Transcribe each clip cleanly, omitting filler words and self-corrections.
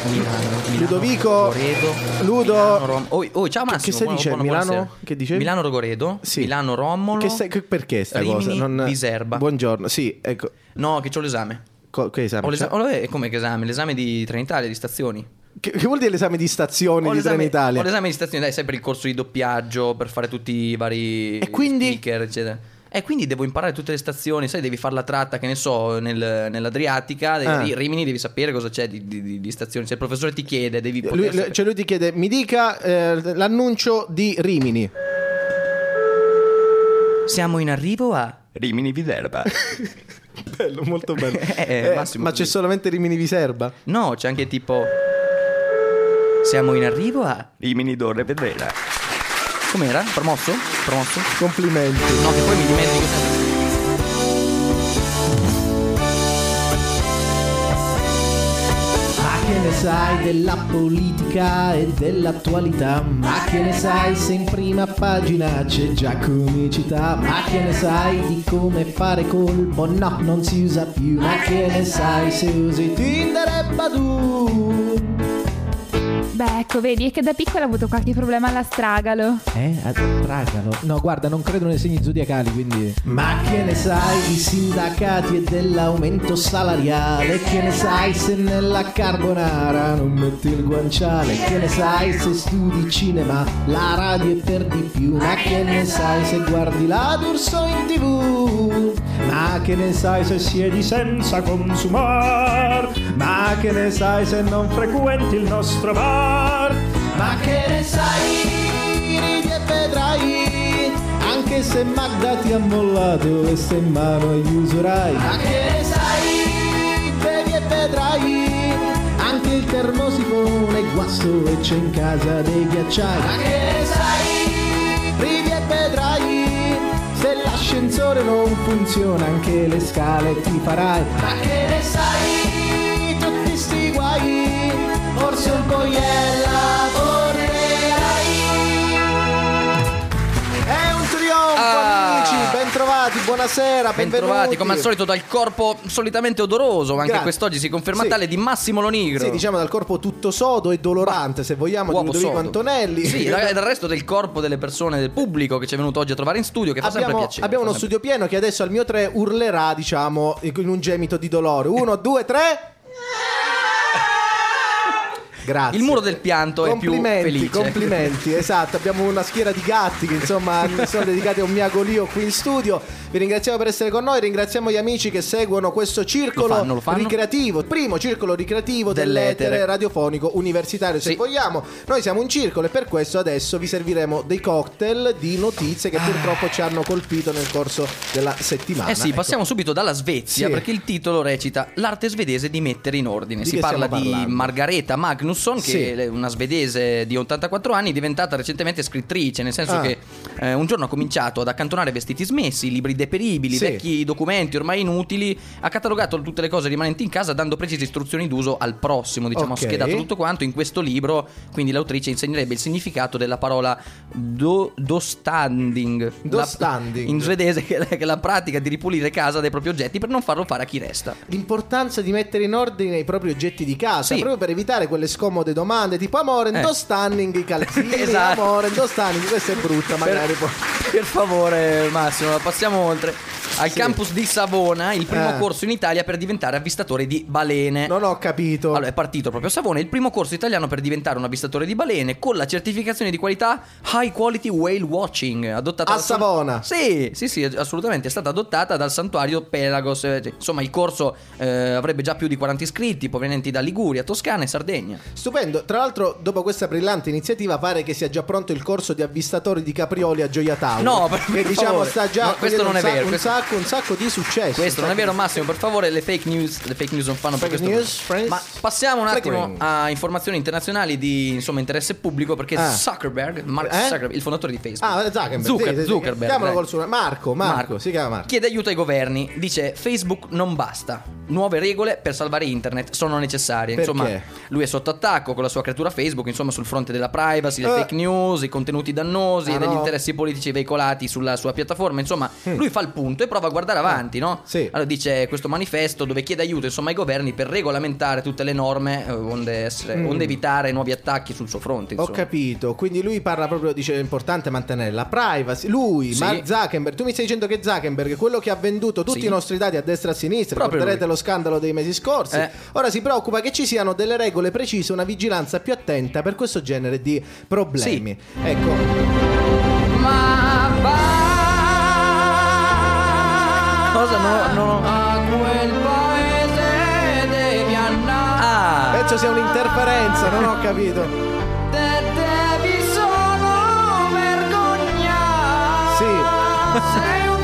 Ludovico Rogoredo, Ludo ciao Massimo. che stai dicendo? Milano? Che dicevi? Milano Rogoredo, Sì. Milano Romolo. Perché sta Rimini, cosa? Viserba. Buongiorno. Sì, ecco. No, che c'ho l'esame. Che esame? Come che esame? L'esame di Trenitalia, di stazioni. Che vuol dire l'esame di stazioni di Trenitalia? Ho l'esame di stazioni, dai, sai, per il corso di doppiaggio, per fare tutti i vari E quindi? speaker, eccetera. E quindi devo imparare tutte le stazioni, sai, devi fare la tratta, che ne so, nell'Adriatica, Rimini, devi sapere cosa c'è di stazioni. Se il professore ti chiede, devi lui ti chiede, mi dica l'annuncio di Rimini. Siamo in arrivo a Rimini Viserba. Bello, molto bello. Massimo, ma c'è solamente Rimini Viserba? No, c'è anche tipo siamo in arrivo a Rimini Torre Vedrera. com'era? Promosso? Complimenti. No, che poi mi dimentico sempre. Ma che ne sai della politica e dell'attualità? Ma che ne sai se in prima pagina c'è già comicità? Ma che ne sai di come fare colpo? No, non si usa più. Ma che ne sai se usi Tinder e Badoo? Beh, ecco, vedi, è che da piccola ho avuto qualche problema all'astragalo. Astragalo? No, guarda, non credo nei segni zodiacali, quindi... Ma che ne sai di sindacati e dell'aumento salariale? Che ne sai se nella carbonara non metti il guanciale? Che ne sai se studi cinema, la radio è per di più? Ma che ne sai se guardi la D'Urso in TV? Ma che ne sai se siedi senza consumar? Ma che ne sai se non frequenti il nostro bar? Ma che ne sai, ridi e vedrai, anche se Magda ti ha mollato e se in mano agli usurai. Ma che ne sai, vedi e vedrai, anche il termosifone è guasto e c'è in casa dei ghiacciai. Ma che ne sai, ridi e vedrai, se l'ascensore non funziona anche le scale ti farai. Ma che ne sai, tutti sti guai, forse un po' gliela vorrei. È un trionfo, amici. Bentrovati, buonasera, benvenuti. Bentrovati, come al solito, dal corpo solitamente odoroso, ma anche Grazie. quest'oggi si conferma Sì. tale, di Massimo Lonigro. Sì, diciamo dal corpo tutto sodo e dolorante, se vogliamo, di Uomo Ludovico sodo. Antonelli. Sì, dal resto del corpo delle persone, del pubblico che ci è venuto oggi a trovare in studio, che fa sempre piacere. Abbiamo fa uno sempre- studio pieno che adesso al mio 3 urlerà, diciamo, in un gemito di dolore. 1, 2, 3. Grazie. Il muro del pianto è più felice. Complimenti, esatto. Abbiamo una schiera di gatti che insomma sono dedicati a un miagolio qui in studio. Vi ringraziamo per essere con noi, ringraziamo gli amici che seguono questo circolo Lo fanno. ricreativo, primo circolo ricreativo dell'etere radiofonico universitario, se Sì. vogliamo. Noi siamo un circolo e per questo adesso vi serviremo dei cocktail di notizie che purtroppo ci hanno colpito nel corso della settimana. Eh sì, Ecco. passiamo subito dalla Svezia, Sì. perché il titolo recita L'arte svedese di mettere in ordine. Di Si che parla stiamo di parlando? Margareta Magnusson, che Sì. è una svedese di 84 anni, diventata recentemente scrittrice, nel senso che un giorno ha cominciato ad accantonare vestiti smessi, libri deperibili, Sì. vecchi documenti ormai inutili, ha catalogato tutte le cose rimanenti in casa dando precise istruzioni d'uso al prossimo, diciamo, Ok. ha schedato tutto quanto. In questo libro, quindi, l'autrice insegnerebbe il significato della parola dostanding. Dostanding. In svedese, che è la pratica di ripulire casa dai propri oggetti per non farlo fare a chi resta. L'importanza di mettere in ordine i propri oggetti di casa, Sì. proprio per evitare quelle scomode domande tipo amore, ndo standing i calzini, Esatto. amore, ndo standing, questa è brutta magari poi. Per favore, Massimo, passiamo oltre. Al campus di Savona, il primo corso in Italia per diventare avvistatore di balene. Non ho capito. Allora, è partito proprio a Savona il primo corso italiano per diventare un avvistatore di balene con la certificazione di qualità High Quality Whale Watching, adottata A dal Savona. Sì, assolutamente, è stata adottata dal santuario Pelagos. Insomma, il corso avrebbe già più di 40 iscritti provenienti da Liguria, Toscana e Sardegna. Stupendo. Tra l'altro, dopo questa brillante iniziativa, pare che sia già pronto il corso di avvistatori di caprioli a Gioia Tauro. No, per che diciamo favore. sta già No, questo non è vero, un sacco di successo. Questo non è vero, Massimo, per favore, le fake news non fanno per Fake questo. news, friends? Ma passiamo un attimo Flagrant. a informazioni internazionali di, insomma, interesse pubblico, perché Zuckerberg, Mark Zuckerberg, il fondatore di Facebook. Zuckerberg. Zuckerberg, Chiamalo dai. col suo Marco, si chiama Marco. Chiede aiuto ai governi, dice Facebook non basta, nuove regole per salvare internet sono necessarie. Perché? Insomma, lui è sotto attacco con la sua creatura Facebook, insomma, sul fronte della privacy, le fake news, i contenuti dannosi e degli no. interessi politici veicolati sulla sua piattaforma. Insomma, lui fa il punto e prova a guardare avanti, no? Sì. Allora dice questo manifesto dove chiede aiuto insomma ai governi per regolamentare tutte le norme onde evitare nuovi attacchi sul suo fronte, Ho insomma. capito, quindi lui parla proprio, dice è importante mantenere la privacy. Lui, Sì. Mark Zuckerberg, tu mi stai dicendo che Zuckerberg è quello che ha venduto tutti Sì. i nostri dati a destra e a sinistra, Proprio ricorderete lui. lo scandalo dei mesi scorsi. Ora si preoccupa che ci siano delle regole precise, una vigilanza più attenta per questo genere di problemi. Ecco. Ma va cosa no a quel paese devi andare. Penso sia un'interferenza, non ho capito. Te devi solo vergognare. Sì. Sei un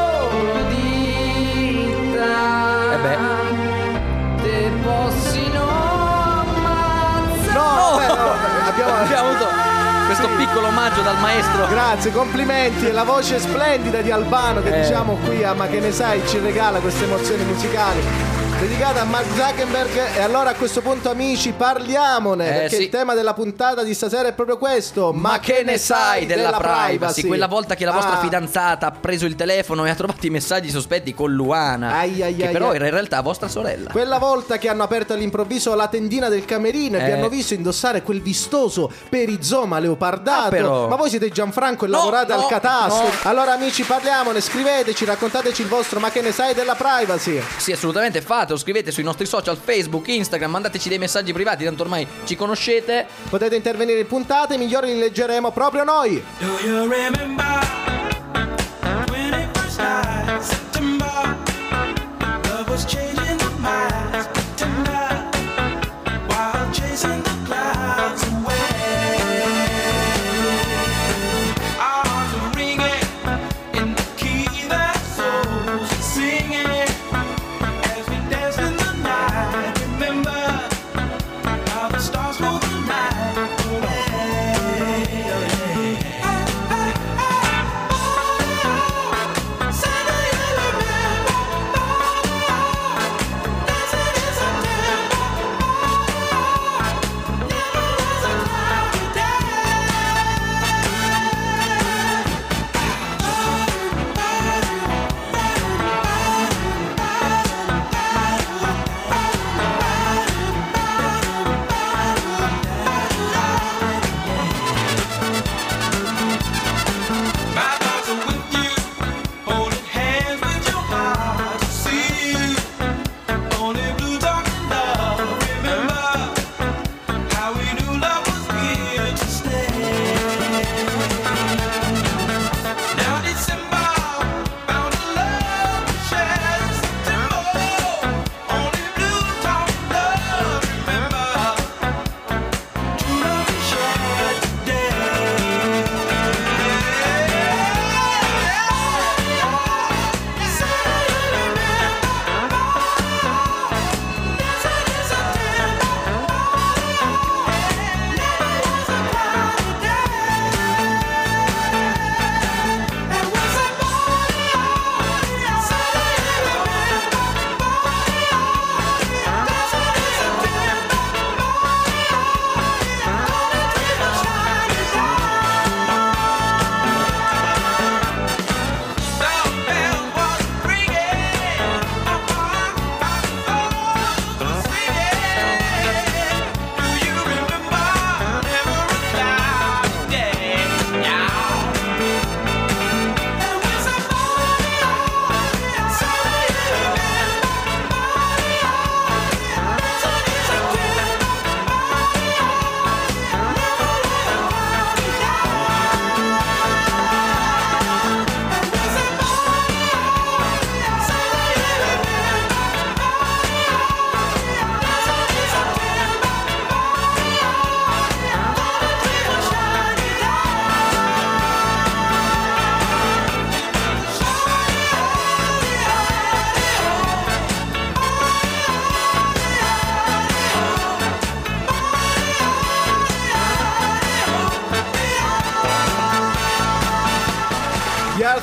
troglodita. Beh. Te possino ammazzare. No, abbiamo avuto questo piccolo omaggio dal maestro. Grazie, complimenti, è la voce splendida di Albano che diciamo qui a Ma che ne sai ci regala queste emozioni musicali dedicata a Mark Zuckerberg. E allora a questo punto amici parliamone perché sì. il tema della puntata di stasera è proprio questo: ma che ne sai della privacy? Quella volta che la vostra Ah. fidanzata ha preso il telefono e ha trovato i messaggi sospetti con Luana, che però era in realtà vostra sorella. Quella volta che hanno aperto all'improvviso la tendina del camerino e vi hanno visto indossare quel vistoso perizoma leopardato. Però. Ma voi siete Gianfranco e No, lavorate al no, catasto. no. Allora amici parliamone, scriveteci, raccontateci il vostro ma che ne sai della privacy. Sì, assolutamente, fatelo, scrivete sui nostri social Facebook, Instagram, mandateci dei messaggi privati, tanto ormai ci conoscete. Potete intervenire in puntate, migliori li leggeremo proprio noi. Do you remember 21st September? Love was changing the minds, tender, while chasing the clouds away. Our hearts were ringing in the key that souls were singing as we danced in the night. Remember how the stars rule the night away.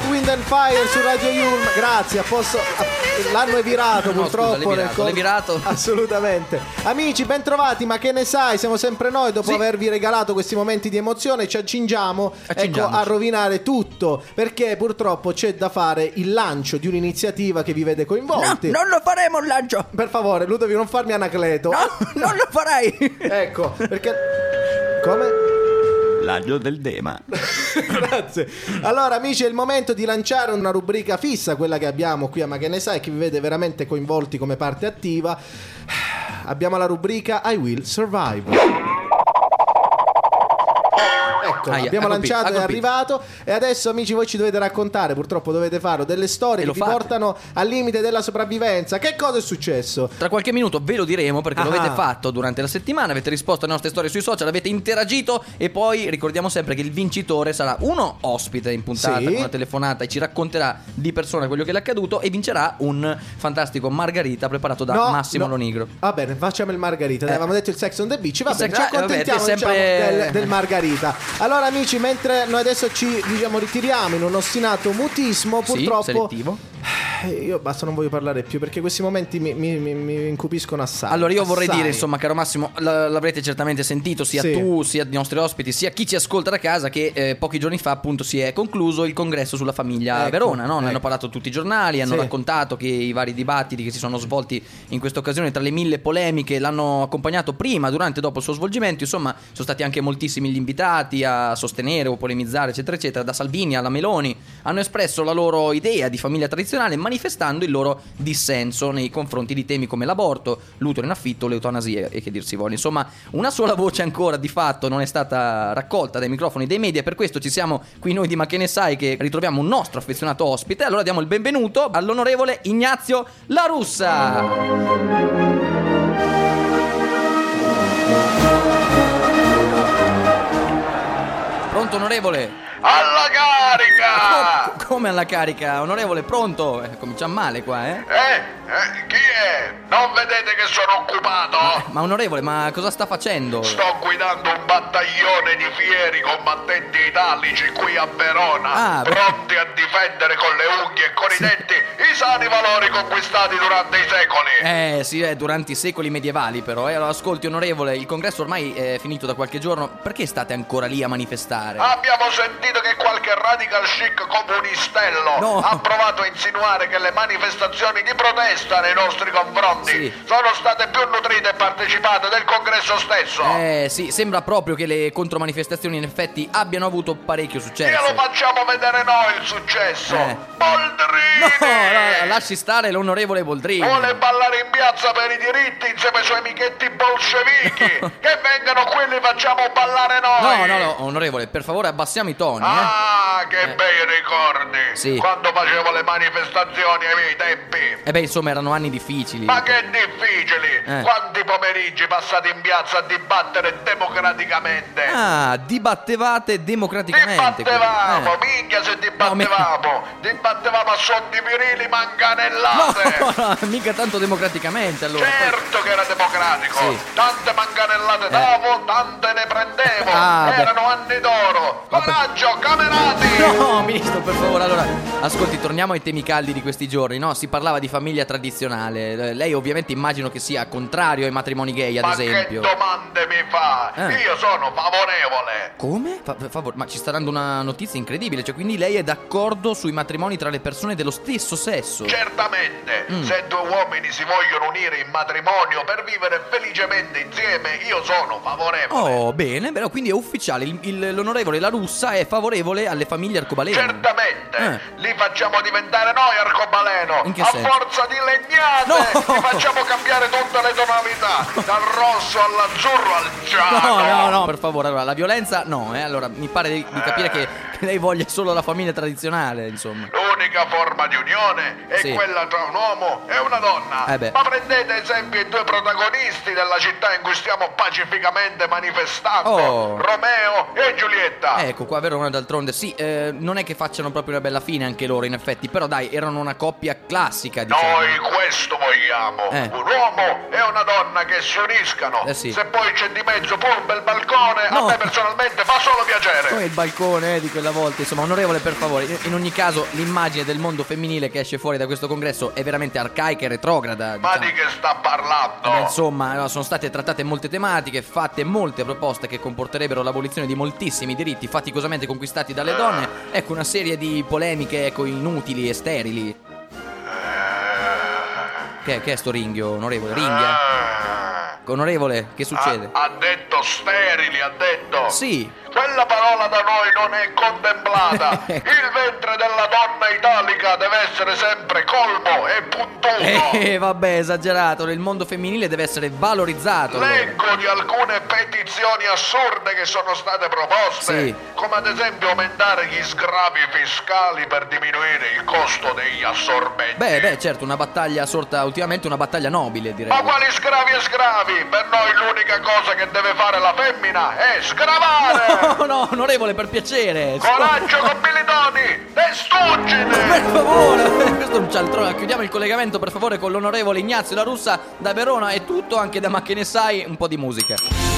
Wind and Fire su Radio Yulm. Grazie, l'hanno evirato purtroppo. L'hai virato. Assolutamente. Amici, ben trovati, ma che ne sai? Siamo sempre noi, dopo avervi regalato questi momenti di emozione, ci accingiamo a rovinare tutto, perché purtroppo c'è da fare il lancio di un'iniziativa che vi vede coinvolti. No, non lo faremo un lancio. Per favore, Ludovico, non farmi Anacleto. No, non lo farai. Ecco, perché... Come? L'aglio del Dema. Grazie. Allora, amici, è il momento di lanciare una rubrica fissa, quella che abbiamo qui a Ma che ne sai, che vi vede veramente coinvolti come parte attiva. Abbiamo la rubrica I Will Survive. Ecco, abbiamo lanciato, è arrivato. E adesso, amici, voi ci dovete raccontare, purtroppo dovete farlo, delle storie che vi portano al limite della sopravvivenza. Che cosa è successo? Tra qualche minuto ve lo diremo, perché lo avete fatto durante la settimana, avete risposto alle nostre storie sui social, avete interagito. E poi ricordiamo sempre che il vincitore sarà uno ospite in puntata con una telefonata e ci racconterà di persona quello che le è accaduto, e vincerà un fantastico margarita preparato da Massimo Lonigro. Va bene, facciamo il margarita. Avevamo detto il Sex on the Beach. Va bene, ci vabbè, accontentiamo sempre... del margarita. Allora, amici, mentre noi adesso ci ritiriamo in un ostinato mutismo, purtroppo selettivo. Io basta, non voglio parlare più, perché questi momenti mi incupiscono assai. Allora io vorrei dire, insomma, caro Massimo, l'avrete certamente sentito sia tu, sia i nostri ospiti, sia chi ci ascolta da casa, che pochi giorni fa appunto si è concluso il congresso sulla famiglia Verona, no? Ne hanno parlato tutti i giornali, hanno raccontato che i vari dibattiti che si sono svolti in questa occasione, tra le 1000 polemiche, l'hanno accompagnato prima, durante e dopo il suo svolgimento. Insomma, sono stati anche moltissimi gli invitati a sostenere o polemizzare, eccetera eccetera, da Salvini alla Meloni. Hanno espresso la loro idea di famiglia tradizionale, manifestando il loro dissenso nei confronti di temi come l'aborto, l'utero in affitto, l'eutanasia e che dir si voglia. Insomma, una sola voce ancora di fatto non è stata raccolta dai microfoni dei media, per questo ci siamo qui noi di Ma che ne sai, che ritroviamo un nostro affezionato ospite. Allora diamo il benvenuto all'onorevole Ignazio La Russa. Pronto, onorevole? Alla carica! Come alla carica, onorevole? Pronto? Cominciamo male qua, Chi è? Non vedete che sono occupato? Ma onorevole, ma cosa sta facendo? Sto guidando un battaglione di fieri combattenti italici qui a Verona, pronti a difendere con le unghie e con i denti i sani valori conquistati durante i secoli. Sì, durante i secoli medievali però. Allora, ascolti, onorevole, il congresso ormai è finito da qualche giorno. Perché state ancora lì a manifestare? Abbiamo sentito che qualche radical chic comunistello ha provato a insinuare che le manifestazioni di protesta nei nostri confronti sono state più nutrite e partecipate del congresso stesso. Sì, sembra proprio che le contromanifestazioni in effetti abbiano avuto parecchio successo. E lo facciamo vedere noi il successo. Boldrini! No, lasci stare l'onorevole Boldrini. Vuole ballare in piazza per i diritti insieme ai suoi amichetti bolscevichi. Che vengano qui e li facciamo ballare noi. No, onorevole, per favore abbassiamo i toni. Che bei ricordi. Quando facevo le manifestazioni ai miei tempi. Insomma, erano anni difficili. Ma che difficili. Quanti pomeriggi passati in piazza a dibattere democraticamente. Dibattevate democraticamente. Dibattevamo, minchia se dibattevamo. Dibattevamo a suon di virili manganellate. No, mica tanto democraticamente allora. Certo che era democratico. Tante manganellate davo, tante ne prendevo. Erano anni d'oro. Coraggio, camerati. No, ministro, per favore. Allora, ascolti, torniamo ai temi caldi di questi giorni, no? Si parlava di famiglia tradizionale. Lei ovviamente immagino che sia contrario ai matrimoni gay, ad esempio. Ma che domande mi fa? Io sono favorevole. Come? Per favore, ma ci sta dando una notizia incredibile. Cioè, quindi lei è d'accordo sui matrimoni tra le persone dello stesso sesso? Certamente. Se due uomini si vogliono unire in matrimonio per vivere felicemente insieme, io sono favorevole. Oh, bene, però quindi è ufficiale. L'onorevole La Russa è favorevole alle famiglie arcobaleno. Certamente. Li facciamo diventare noi arcobaleno. In che senso? senso? Forza di legnate. Li facciamo cambiare tutte le tonalità, dal rosso all'azzurro al giallo. No, per favore. Allora, la violenza no, Allora, mi pare di capire che lei voglia solo la famiglia tradizionale, insomma. L'unica l'unica forma di unione è quella tra un uomo e una donna. Ma prendete esempio i due protagonisti della città in cui stiamo pacificamente manifestando, Romeo e Giulietta. Ecco, qua a Verona d'altronde non è che facciano proprio una bella fine anche loro in effetti, però dai, erano una coppia classica, diciamo. Noi questo vogliamo, un uomo e una donna che si uniscano. Se poi c'è di mezzo pure un bel balcone, a me personalmente fa solo piacere. Come il balcone di quella volta, insomma. Onorevole, per favore, in ogni caso l'immagine del mondo femminile che esce fuori da questo congresso è veramente arcaica e retrograda, diciamo. Ma di che sta parlando? Insomma, sono state trattate molte tematiche, fatte molte proposte che comporterebbero l'abolizione di moltissimi diritti faticosamente conquistati dalle donne. Ecco, una serie di polemiche inutili e sterili. Che è sto ringhio, onorevole? Ringhia? Onorevole, che succede? Ha detto sterili, ha detto. Sì. Quella parola da noi non è contemplata. Il ventre della donna italica deve essere sempre colmo e puntuto. Vabbè, esagerato. Il mondo femminile deve essere valorizzato. Leggo di alcune petizioni assurde che sono state proposte, come ad esempio aumentare gli sgravi fiscali per diminuire il costo degli assorbenti. Beh, certo, una battaglia sorta ultimamente, una battaglia nobile, direi. Ma quali sgravi e sgravi? Per noi l'unica cosa che deve fare la femmina è sgravare. No, onorevole, per piacere. Coraggio, commilitoni, testuggine. Per favore, questo non c'ha il trono. Chiudiamo il collegamento, per favore, con l'onorevole Ignazio La Russa da Verona. È tutto, anche da Ma che ne sai, un po' di musica.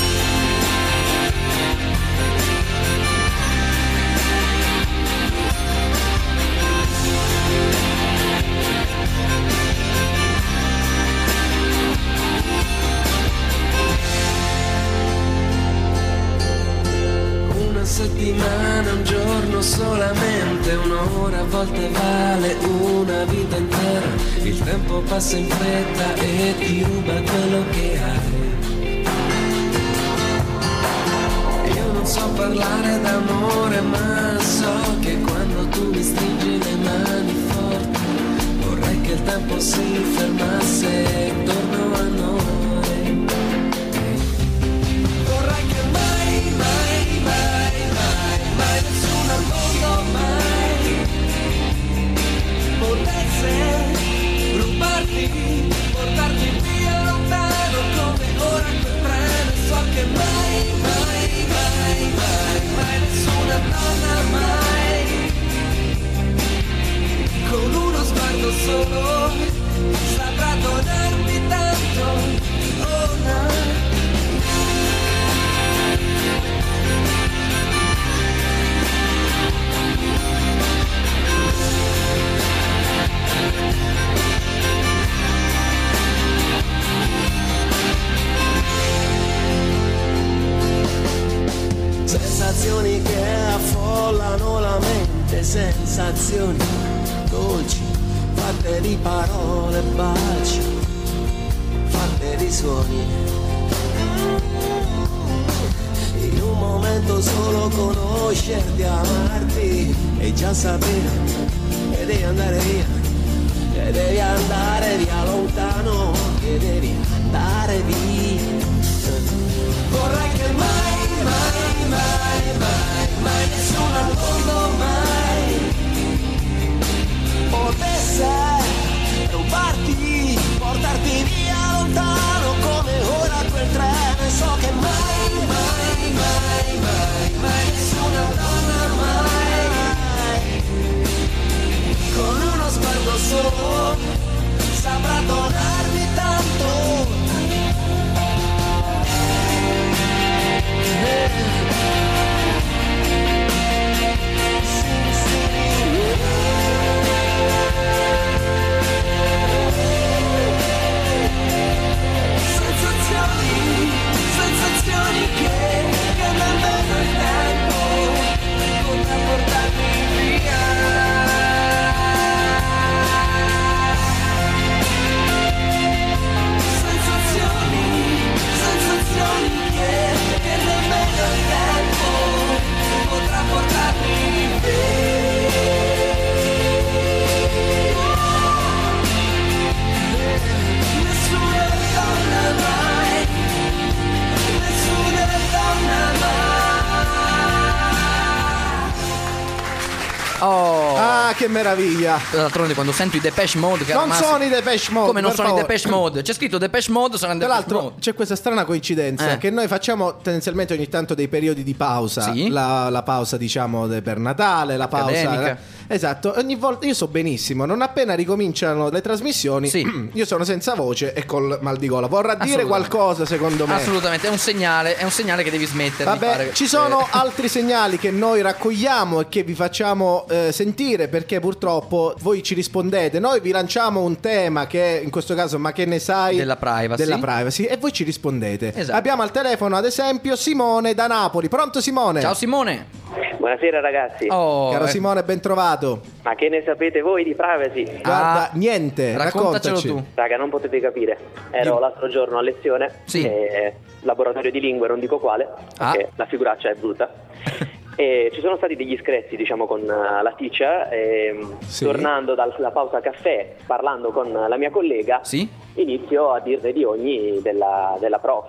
Settimana, un giorno solamente, un'ora a volte vale una vita intera. Il tempo passa in fretta e ti ruba quello che hai. Io non so parlare d'amore, ma so che quando tu mi stringi le mani forti, vorrei che il tempo si fermasse intorno a noi. Vorrei che mai, mai, mai, mai nessuno al mondo mai potesse rubarti, portarti via lontano come ora quel treno. So che mai, mai, mai, mai, mai nessuna donna mai con uno sguardo solo saprà donarmi tanto, oh no. Sensazioni che affollano la mente, sensazioni dolci, fatte di parole e baci, fatte di suoni. In un momento solo conoscerti, amarti e già sapere che devi andare via, che devi andare via lontano, che devi andare via. Vorrei che mai, mai, mai, mai, mai nessuno al mondo mai potesse rubarti, portarti via lontano come ora quel treno. E so che mai, mai, mai, mai, mai nessuna donna mai con uno sguardo solo saprà donarmi tanto. che meraviglia. D'altronde quando sento i Depeche Mode, caro Non Massimo, sono i Depeche Mode. come non per sono favore. i Depeche Mode? C'è scritto Depeche Mode, saranno Tra Depeche l'altro Mode. c'è questa strana coincidenza che noi facciamo tendenzialmente ogni tanto dei periodi di pausa. Sì. La pausa diciamo per Natale, la pausa Accademica. Esatto, ogni volta io so benissimo, non appena ricominciano le trasmissioni, io sono senza voce e col mal di gola. Vorrà dire qualcosa secondo me? Assolutamente, è un segnale che devi smettere di Vabbè, fare. ci sono altri segnali che noi raccogliamo e che vi facciamo sentire, perché purtroppo voi ci rispondete. Noi vi lanciamo un tema che in questo caso, ma che ne sai Della privacy. e voi ci rispondete. Esatto. Abbiamo al telefono ad esempio Simone da Napoli. Pronto Simone? Ciao Simone. Buonasera ragazzi. Caro Simone, ben trovato. Ma che ne sapete voi di privacy? Guarda, niente, raccontacelo raccontaci. tu. Raga, non potete capire. Ero l'altro giorno a lezione, laboratorio di lingue, non dico quale, perché la figuraccia è brutta. E ci sono stati degli screzi, diciamo, con la teacher. Tornando dalla pausa caffè, parlando con la mia collega, inizio a dirle di ogni della prof.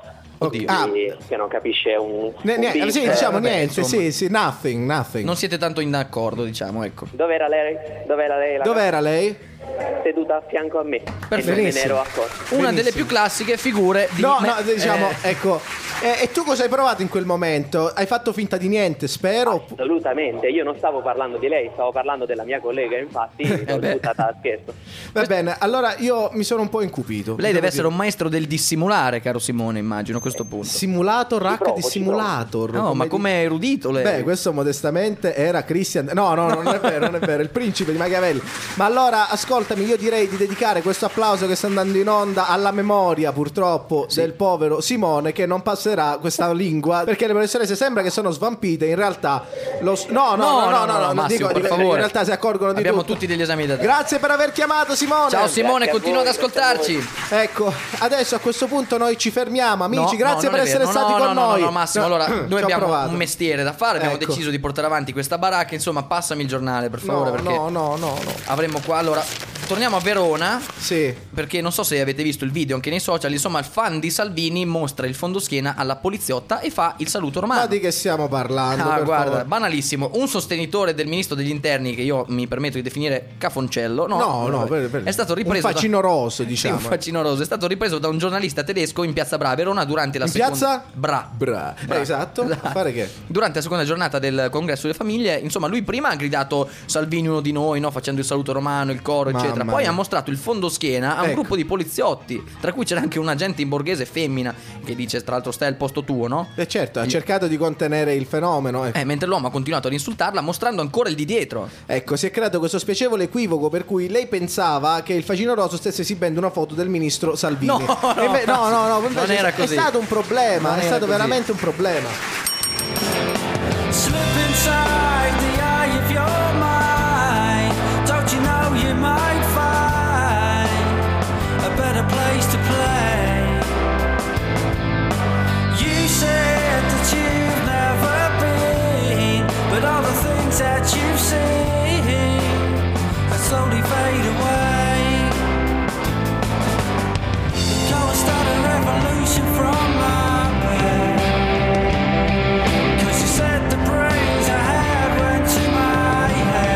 Che non capisce un niente, sì, diciamo niente, sì, nothing. Non siete tanto in accordo, diciamo, ecco. Dov'era lei? Dov'era lei? Seduta a fianco a me. Perfetto. E me ne ero accorto. Una delle più classiche figure di diciamo, ecco. E tu cosa hai provato in quel momento? Hai fatto finta di niente, spero? Assolutamente, io non stavo parlando di lei, stavo parlando della mia collega, infatti l'ho buttata a scherzo. Va bene, allora io mi sono un po' incupito. Lei deve essere un maestro del dissimulare, caro Simone, immagino, a questo punto. Simulator, dissimulator. No, ma come erudito lei. Beh, questo modestamente era Christian. No, non è vero, il principe di Machiavelli. Ma allora, ascoltami, io direi di dedicare questo applauso che sta andando in onda alla memoria, purtroppo, del povero Simone, che non passerà questa lingua, perché le professoresse sembra che sono svampite, in realtà no, Massimo, dico, per favore. in realtà si accorgono di Abbiamo tutto. tutti degli esami da dare. Grazie per aver chiamato Simone. Ciao Simone, continua ad ascoltarci. Ecco, adesso a questo punto noi ci fermiamo, amici, grazie per essere stati con noi. No, Massimo, allora noi abbiamo provato. un mestiere da fare, abbiamo Ecco. deciso di portare avanti questa baracca, insomma, passami il giornale, per favore, perché no. avremmo qua, allora, torniamo a Verona. Sì. Perché non so se avete visto il video anche nei social, insomma, il fan di Salvini mostra il fondoschiena alla poliziotta e fa il saluto romano. Ma di che stiamo parlando? Per guarda, favore. banalissimo. Un sostenitore del ministro degli interni, che io mi permetto di definire cafoncello, è stato ripreso un facinoroso, diciamo. Sì, un facinoroso. È stato ripreso da un giornalista tedesco in piazza Bra, Verona, durante la piazza? Bra. Esatto. A fare che? Durante la seconda giornata del congresso delle famiglie, insomma, lui prima ha gridato Salvini uno di noi, no? Facendo il saluto romano, il coro, eccetera. Poi ha mostrato il fondoschiena a un gruppo di poliziotti, tra cui c'era anche un agente in borghese femmina che dice, tra l'altro, stai al posto tuo, no? Certo, ha cercato di contenere il fenomeno. Mentre l'uomo ha continuato ad insultarla, mostrando ancora il di dietro. Ecco, si è creato questo spiacevole equivoco per cui lei pensava che il facinoroso stesse esibendo una foto del ministro Salvini. No, non era così. È stato un problema, Non è era stato così. veramente un problema. Slip inside the eye of your mind. Don't you know you might find a better place to play? You said that you've never been, but all the things that you've seen slowly fade away. Go and start a revolution from my bed. 'Cause you said the brains I had went to my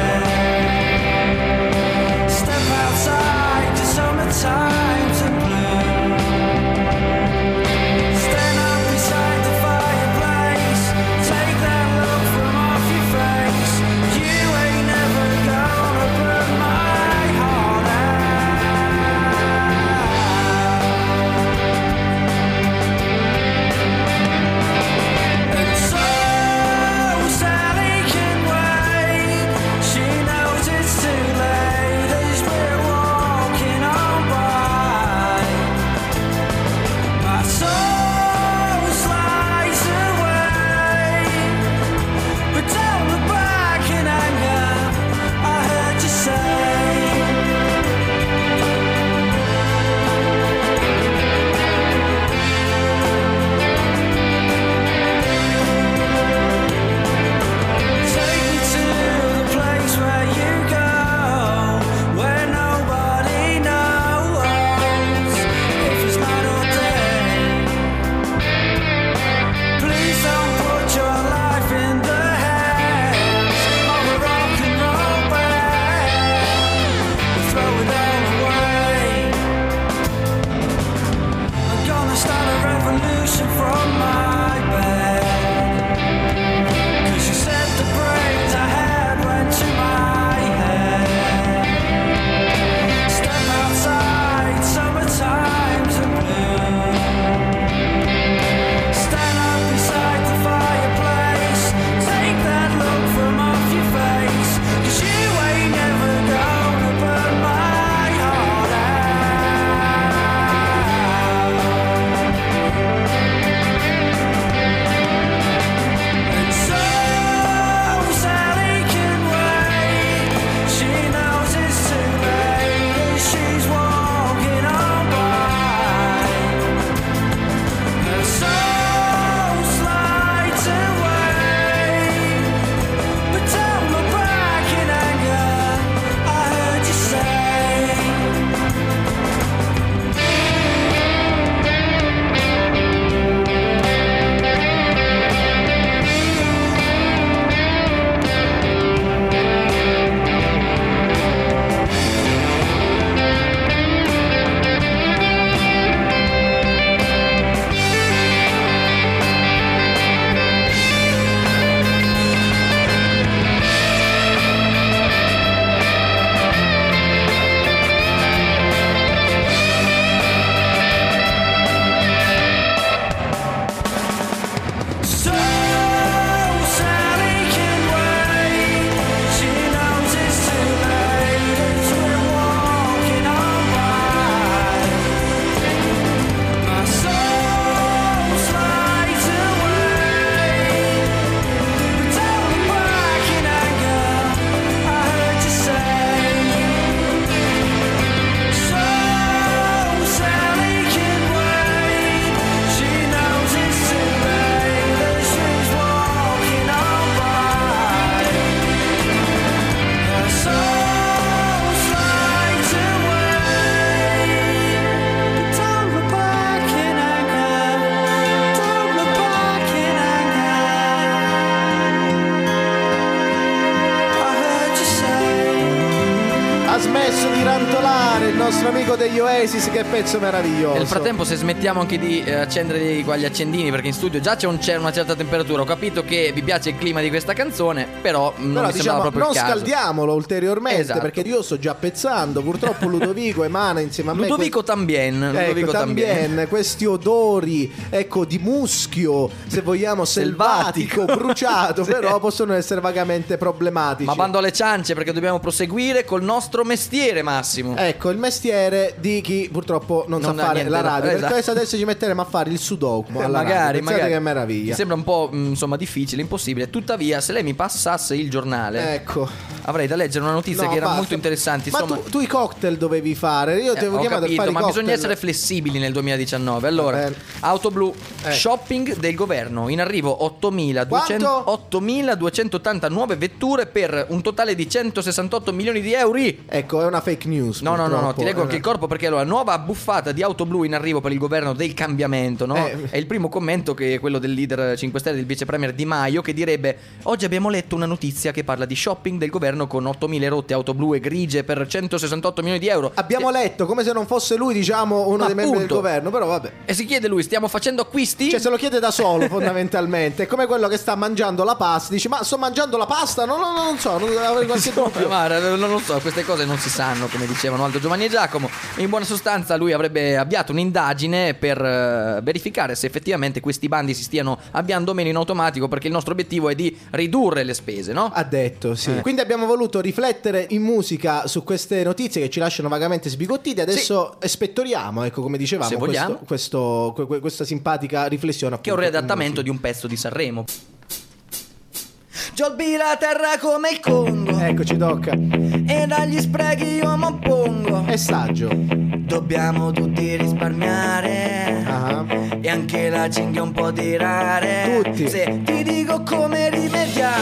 head. Step outside to summertimes and blue. Stand up beside the fireplace. Take that look from off your face. You ain't di rantolare il nostro amico degli Oasis, che pezzo meraviglioso. Nel frattempo, se smettiamo anche di accendere quegli accendini, perché in studio già c'è una certa temperatura. Ho capito che vi piace il clima di questa canzone, però non mi sembrava proprio non il caso. scaldiamolo ulteriormente, esatto, perché io sto già pezzando. Purtroppo Ludovico emana insieme a me Ludovico tambien. Questi odori, ecco, di muschio, se vogliamo, selvatico, bruciato, però possono essere vagamente problematici. Ma bando alle ciance, perché dobbiamo proseguire col nostro mestiere, Massimo. Ecco, il mestiere di chi purtroppo non sa fare la radio. Per questo adesso ci metteremo a fare il sudoku alla magari. Pensate che meraviglia. Mi sembra un po' difficile, impossibile. Tuttavia, se lei mi passasse il giornale, ecco, avrei da leggere una notizia che era molto interessante. Ma insomma, tu i cocktail dovevi fare. Io ti avevo chiamato a fare i ma cocktail. bisogna essere flessibili nel 2019. Allora, auto blu, shopping del governo. In arrivo 8.280 nuove vetture per un totale di 168 milioni di euro. Ecco, è una fake news. No, ti leggo anche il corpo, perché allora, nuova buffata di auto blu in arrivo per il governo del cambiamento, no? È il primo commento, che è quello del leader 5 Stelle, del vice premier Di Maio, che direbbe: oggi abbiamo letto una notizia che parla di shopping del governo con 8.000 rotte auto blu e grigie per 168 milioni di euro. Abbiamo letto, come se non fosse lui, diciamo, uno dei membri del governo, però vabbè. E si chiede lui: stiamo facendo acquisti? Cioè, se lo chiede da solo fondamentalmente. È come quello che sta mangiando la pasta, dici: ma sto mangiando la pasta? Non so, non avrei qualche dubbio. Non lo so, queste cose non si sanno, come dicevano Aldo, Giovanni e Giacomo. In buona sostanza, lui avrebbe avviato un'indagine per verificare se effettivamente questi bandi si stiano avviando meno in automatico, perché il nostro obiettivo è di ridurre le spese, no? Ha detto, sì. Quindi abbiamo voluto riflettere in musica su queste notizie che ci lasciano vagamente sbigottiti. Adesso espettoriamo, ecco, come dicevamo, se vogliamo, questa simpatica riflessione, appunto, che è un riadattamento di un pezzo di Sanremo. Giolbi la terra come il Congo. Ecco, ci tocca. E dagli sprechi io mi oppongo. È saggio. Dobbiamo tutti risparmiare. E anche la cinghia un po' tirare. Tutti. Se ti dico come rimediare,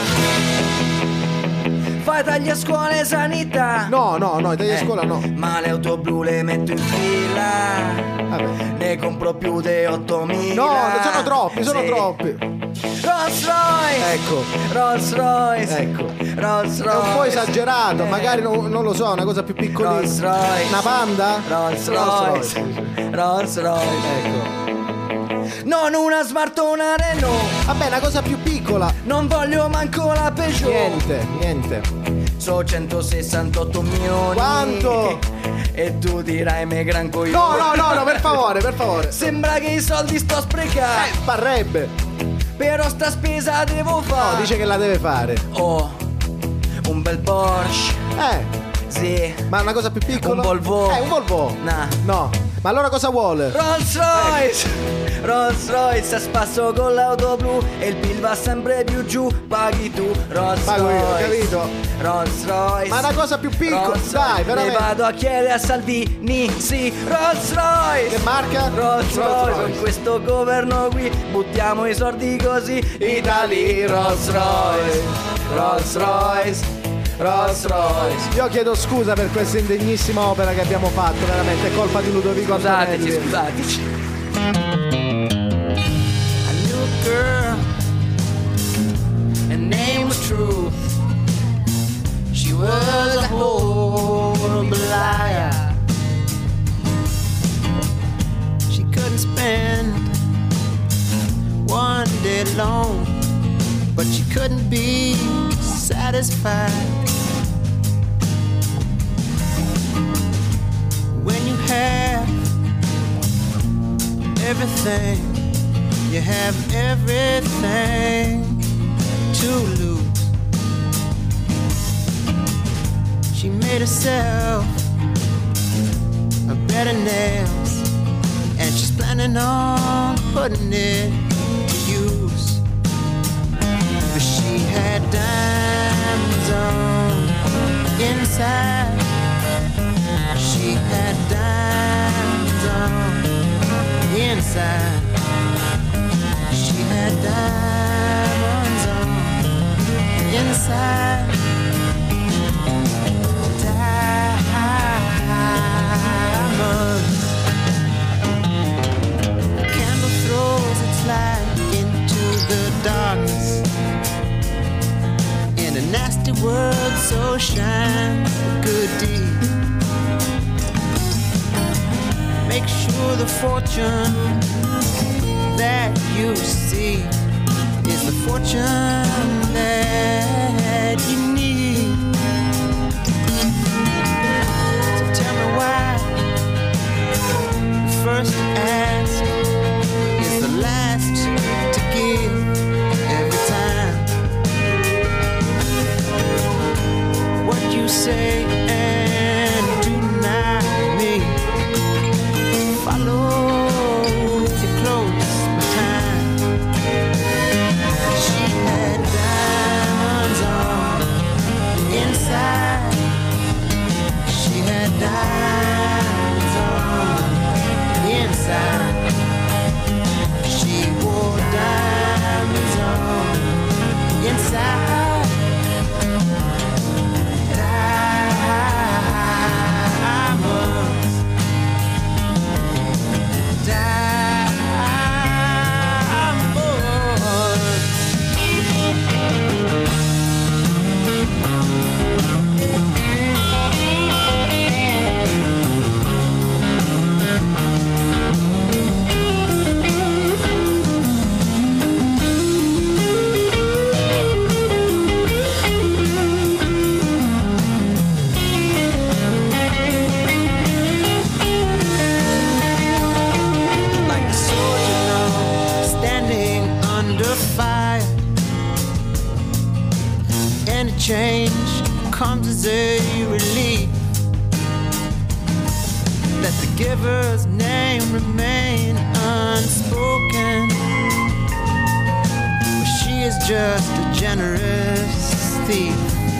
fai tagli a scuola e sanità. No, i tagli a scuola no. Ma le auto blu le metto in fila. Vabbè. Ne compro più di 8.000. No, sono troppi. Rolls Royce. Ecco. Rolls Royce. Ecco. Rolls Royce. È un po' esagerato, magari non lo so, una cosa più piccolina. Rolls Royce. Una Panda? Rolls Royce. Rolls Royce. Ecco. Non una Smart o una Renault. Vabbè, una cosa più piccola. Non voglio manco la Peugeot. Niente. So 168 milioni. Quanto? E tu dirai me gran coglione. No, per favore. Sembra che i soldi sto sprecando. Parrebbe. Però sta spesa devo fare. No, dice che la deve fare. Oh, un bel Porsche. Sì. Ma una cosa più piccola? Un Volvo. Un Volvo. Nah. No. Ma allora cosa vuole? Rolls Royce. Rolls Royce a spasso con l'auto blu. E il PIL va sempre più giù. Paghi tu. Rolls Pago Royce. io, capito? Rolls Royce. Ma una cosa più piccola. Rolls Dai, Royce. veramente. Ne vado a chiedere a Salvini. Sì. Rolls Royce. Che marca? Rolls Royce. Con questo governo qui buttiamo i soldi così. Italy. Rolls Royce. Rolls Royce. Rolls Royce. Io chiedo scusa per questa indegnissima opera che abbiamo fatto, veramente è colpa di Ludovico Antonelli. Scusateci. I knew a girl, her name was Truth. She was a horrible liar. She couldn't spend one day alone, but she couldn't be satisfied. When you have everything, you have everything to lose. She made herself a bed of nails, and she's planning on putting it to use. But she had diamonds on inside. She had diamonds on inside. She had diamonds on inside. Diamonds. The candle throws its light into the darkness. In a nasty world, so shine a good deed. sure the fortune that you see is the fortune that you need. So tell me why the first to ask is the last to give every time. What you say and do not mean. Follow too close my time. She had diamonds on the inside. She had diamonds on the inside. She wore diamonds on the inside. Change comes as a relief. Let the giver's name remain unspoken. But she is just a generous thief.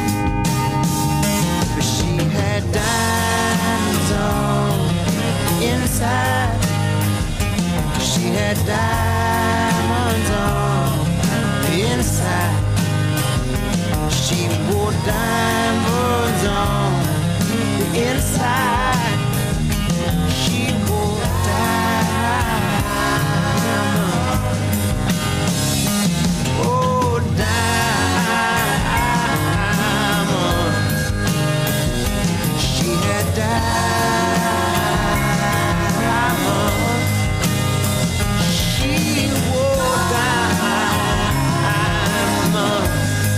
But she had diamonds on the inside. She had diamonds on the inside. She wore diamonds on the inside. She wore diamonds. Oh, diamonds. She had diamonds. She wore diamonds.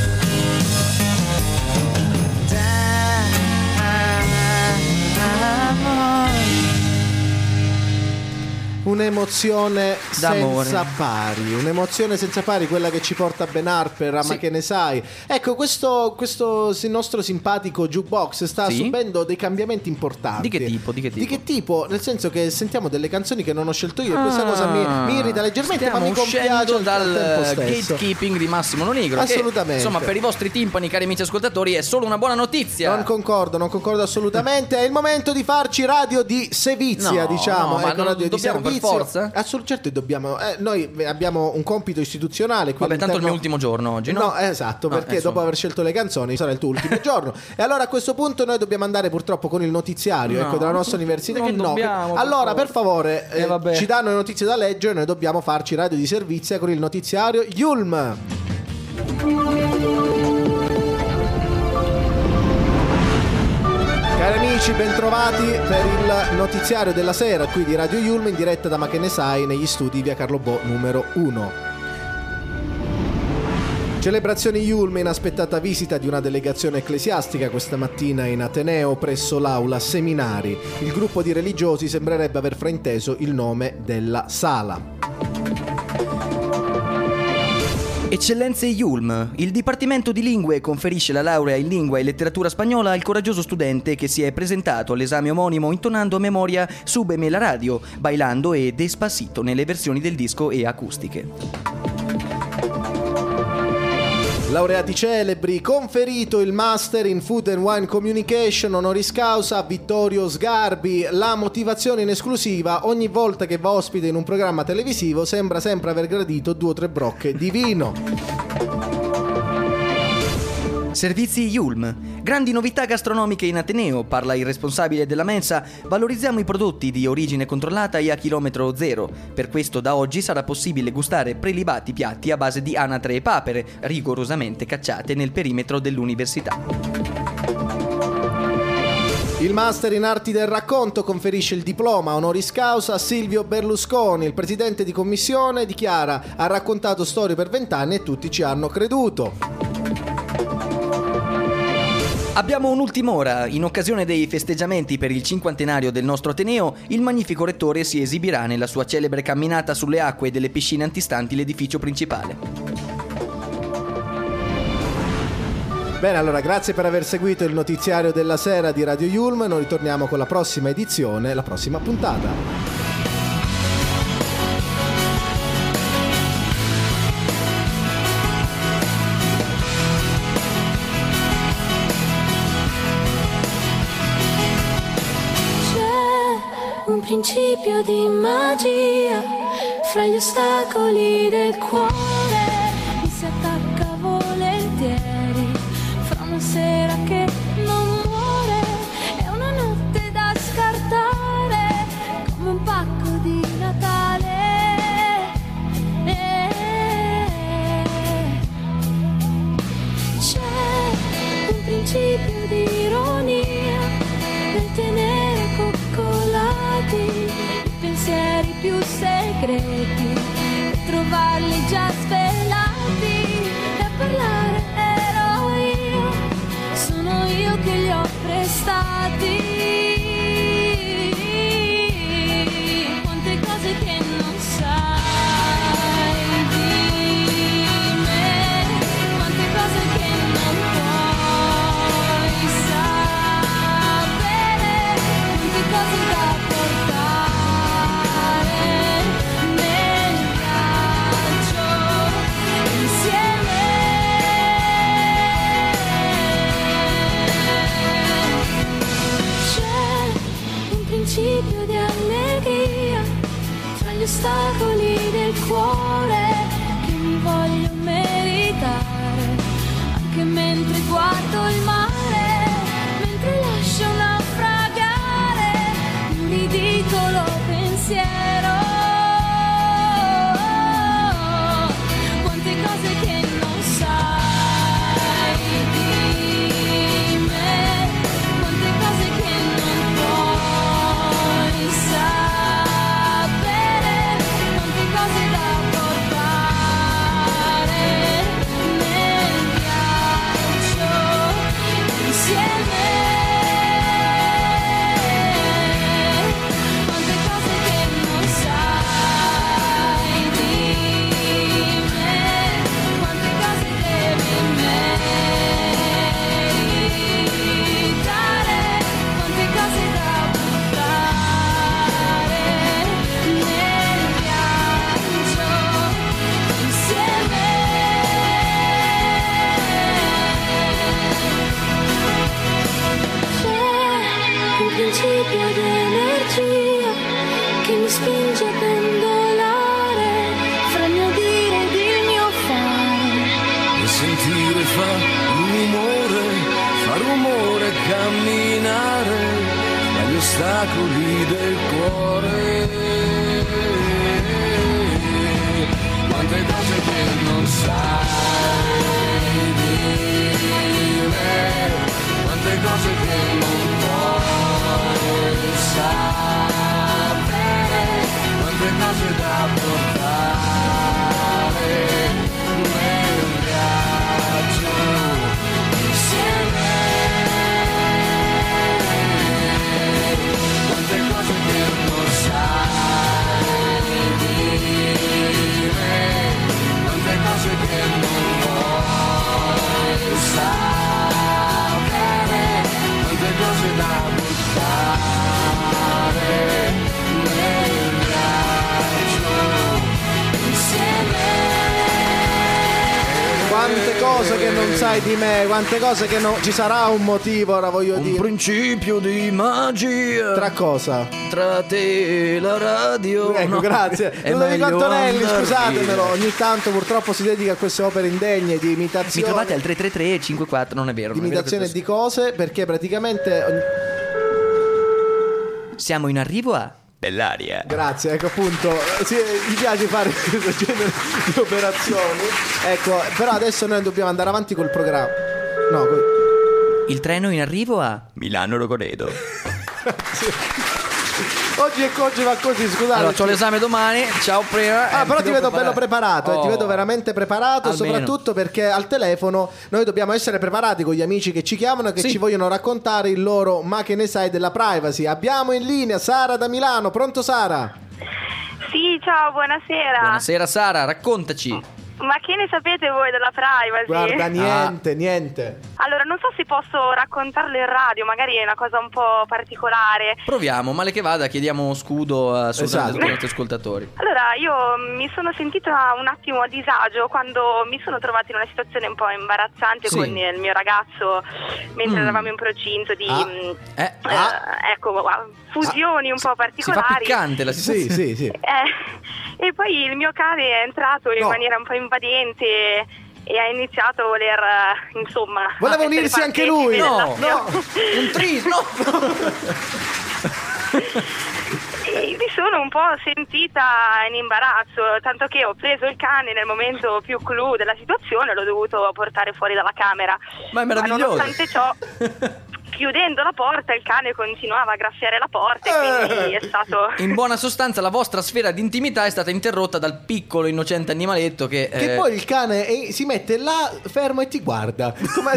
Un'emozione d'amore. senza pari, un'emozione senza pari, quella che ci porta a Ben Harper, ma Sì. che ne sai? Ecco, questo nostro simpatico jukebox sta Sì. subendo dei cambiamenti importanti. Di che tipo? Di che tipo? Nel senso che sentiamo delle canzoni che non ho scelto io e questa cosa mi irrita leggermente, Stiamo ma mi compiace al tempo dal stesso. gatekeeping di Massimo Lonigro. Assolutamente. Che, insomma, per i vostri timpani, cari amici ascoltatori, è solo una buona notizia. Non concordo assolutamente. È il momento di farci radio di sevizia, No, diciamo. no, ma ecco, non radio di dobbiamo per servizio. forza? Certo, dobbiamo. Noi abbiamo un compito istituzionale. qui Vabbè, tanto è il mio all'interno- ultimo giorno oggi, no? No, esatto, perché insomma. dopo aver scelto le canzoni sarà il tuo ultimo giorno. E allora a questo punto noi dobbiamo andare purtroppo con il notiziario, No, ecco, della nostra università. non Che no, dobbiamo, per allora, favore. per favore, vabbè. ci danno le notizie da leggere. Noi dobbiamo farci radio di servizio con il notiziario Yulm. Cari amici, bentrovati per il notiziario della sera qui di Radio Yulm in diretta da Ma che ne sai negli studi via Carlo Bo numero 1. Celebrazioni Yulm, inaspettata visita di una delegazione ecclesiastica questa mattina in Ateneo presso l'aula seminari. Il gruppo di religiosi sembrerebbe aver frainteso il nome della sala. Eccellenze Yulm, il Dipartimento di Lingue conferisce la laurea in lingua e letteratura spagnola al coraggioso studente che si è presentato all'esame omonimo intonando a memoria Súbeme la radio, bailando e Despacito nelle versioni del disco e acustiche. Laureati celebri, conferito il Master in Food and Wine Communication honoris causa a Vittorio Sgarbi. La motivazione in esclusiva: ogni volta che va ospite in un programma televisivo sembra sempre aver gradito 2 o 3 brocche di vino. Servizi Yulm. Grandi novità gastronomiche in Ateneo, parla il responsabile della mensa. Valorizziamo i prodotti di origine controllata e a chilometro zero. Per questo da oggi sarà possibile gustare prelibati piatti a base di anatre e papere, rigorosamente cacciate nel perimetro dell'università. Il Master in Arti del Racconto conferisce il diploma honoris causa a Silvio Berlusconi. Il presidente di commissione dichiara: ha raccontato storie per 20 anni e tutti ci hanno creduto. Abbiamo un'ultima ora. In occasione dei festeggiamenti per il cinquantenario del nostro Ateneo, il magnifico rettore si esibirà nella sua celebre camminata sulle acque delle piscine antistanti l'edificio principale. Bene, allora grazie per aver seguito il notiziario della sera di Radio Yulm. Noi ritorniamo con la prossima edizione, la prossima puntata. C'è un principio di magia fra gli ostacoli del cuore, mi si attacca volentieri. Una sera che non muore, è una notte da scartare come un pacco di Natale. C'è un principio di ironia nel tenere coccolati i pensieri più segreti e trovarli già svelati e a parlare. Sono io che li ho prestati. Quante cose che non sai di me, quante cose che non puoi sapere, quante cose da portare nel viaggio insieme. Principio di allegria tra gli ostacoli del cuore che mi voglio meritare, anche mentre guardo il mare, mentre lascio naufragare un ridicolo pensiero. Quante cose che non sai di me, quante cose che non puoi sapere, quante cose da portare nel viaggio insieme. Quante cose che non sai di me, quante cose devi meritare, quante cose da buttare nel viaggio insieme. C'è un principio di energia che mi spinge a pendolare fra il mio dire ed il mio fare. E sentire fa rumore camminare dagli ostacoli del cuore. Quante cose che non sai di me, quante cose che non puoi sapere, quante cose da portare nel viaggio insieme. Quante cose che non sai di me, quante cose che non vuoi sapere, quante cose da buttare nel viaggio insieme. Quante cose che non sai di me, quante cose che non... Ci sarà un motivo, ora voglio dire. Un principio di magia. Tra cosa? Tra te e la radio. Ecco, no. grazie. Ludovico Antonelli, scusatemelo, ogni tanto purtroppo si dedica a queste opere indegne di imitazione. Mi trovate al 333 54, non è vero. Di imitazione di cose, perché praticamente... Siamo in arrivo a... Dell'aria. Grazie, ecco appunto, mi piace fare questo genere di operazioni. Ecco, però adesso noi dobbiamo andare avanti col programma. No, Il treno in arrivo a Milano Rogoredo. Oggi va così, scusate. Allora, c'ho l'esame domani. Ciao Prima. Però ti vedo bello preparato, ti vedo veramente preparato, almeno. soprattutto perché al telefono noi dobbiamo essere preparati con gli amici che ci chiamano e che ci vogliono raccontare il loro ma che ne sai della privacy. Abbiamo in linea Sara da Milano. Pronto Sara? Sì, ciao, buonasera. Buonasera Sara, raccontaci. Ma che ne sapete voi della privacy? Guarda, niente. Allora, non so se posso raccontarlo in radio, magari è una cosa un po' particolare. Proviamo, male che vada, chiediamo scudo assolutamente ai nostri ascoltatori. Allora, io mi sono sentita un attimo a disagio quando mi sono trovata in una situazione un po' imbarazzante con il mio ragazzo mentre eravamo in procinto di fusioni un po' particolari. Si fa piccante la situazione. Sì. E poi il mio cane è entrato in maniera un po' invadente e ha iniziato a voler, insomma... Voleva unirsi anche lui! No, un tris, no! E mi sono un po' sentita in imbarazzo, tanto che ho preso il cane nel momento più clou della situazione e l'ho dovuto portare fuori dalla camera. Ma è meraviglioso! Ma nonostante ciò... Chiudendo la porta, il cane continuava a graffiare la porta e quindi è stato... In buona sostanza la vostra sfera di intimità è stata interrotta dal piccolo innocente animaletto che poi il cane si mette là fermo e ti guarda.